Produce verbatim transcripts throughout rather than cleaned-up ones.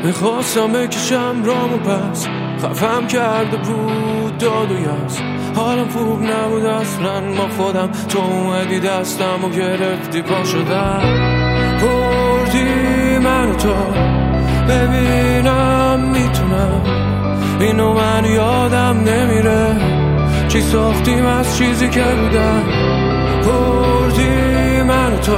میخواستم بکشم رامو پس، خفم کرده بود داد و یاس. حالم خوب نبود اصلا با خودم، تو اومدی دستم و گرفتی پا شدم. بردی منو تو ببینم میتونم، اینو من یادم نمیره چی ساختیم از چیزی که بودم. بردی منو تو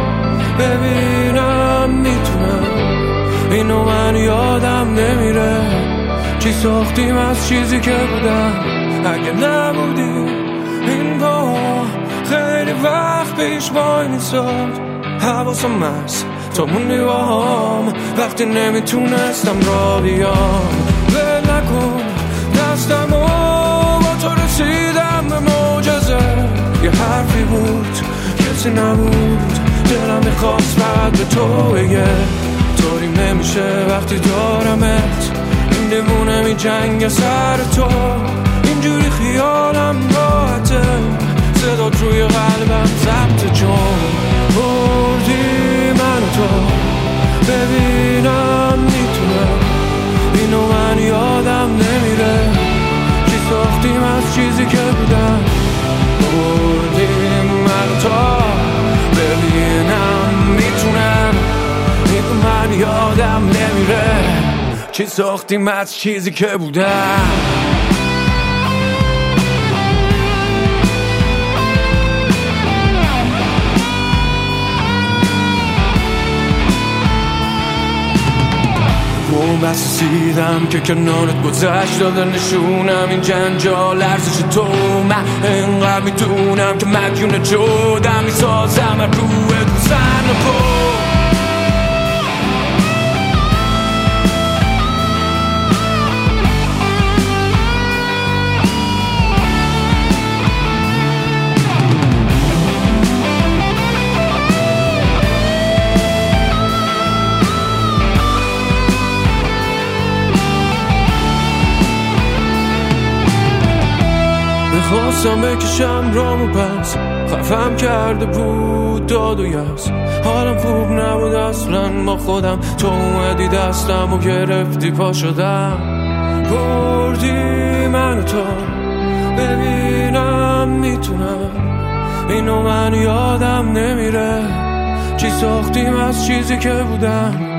ببینم میتونم، اینو من یادم نمیره چی ساختیم از چیزی که بودم. اگه نبودی این با خیلی وقت پیش وای میساد، حواسم هست تو موندی با هم وقتی نمیتونستم را بیام. ول نکن دستم و با تو رسیدم به معجزه، یه حرفی بود کسی نبود، دلم میخواست فقط به تو بگه طوری نمیشه وقتی دارمت، این دیوونه می جنگ سر تو، اینجوری خیالم راحته، صدات روی قلبم ضبط جون. بردی من تو ببینم میتونم، اینو من یادم نمیره چی ساختیم از چیزی که بودم. بردی من تو ببینم میتونم، اینو من یادم نمیره چی ساختیم از چیزی که بودم. اون بس سیدم که کنارت گذشت داده نشونم این جنجال ارزش تو. من انقدر میدونم که مدیون جودم میسازم از روح دوزن و پو. خواستم بکشم رامو پس، خفم کرده بود داد و یاس. حالم خوب نبود اصلا با خودم، تو اومدی دستم و گرفتی پا شدم. بردی منو تو ببینم میتونم، اینو من یادم نمیره چی ساختیم از چیزی که بودم.